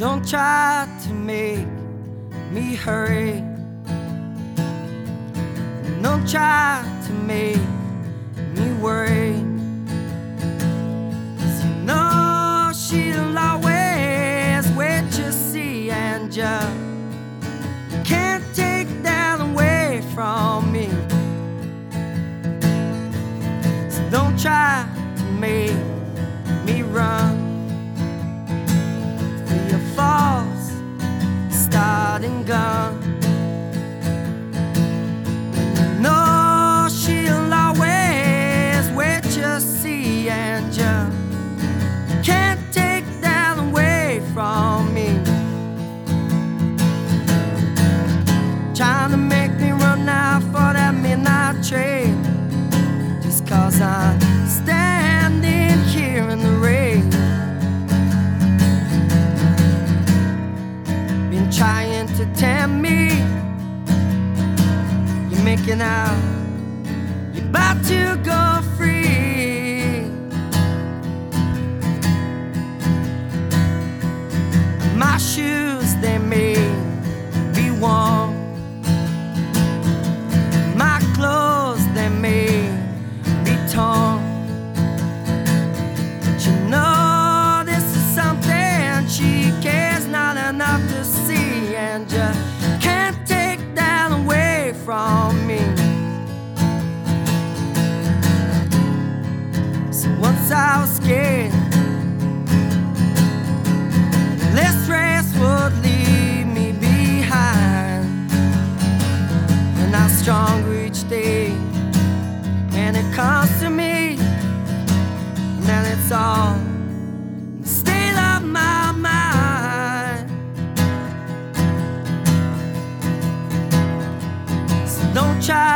Don't try to make me hurry. Don't try to make me worry. 'Cause you know she'll always wait to see, and you can't take that away from me. So don't try to make me run for your false starting gun. You know she'll always wait to see, and you can't take that away from me. Trying to make me run out for that midnight train, just 'cause I'm standing here in the rain. Been trying to tempt me, you're making out you're about to go free. My shoes, they may be warm, my clothes, they may be torn, but you know this is something she cares not enough to see, and you can't take that away from me. So once I was scared this race would leave me behind, and I'm stronger each day, and it comes to me, and then it's all in the state of my mind. So don't try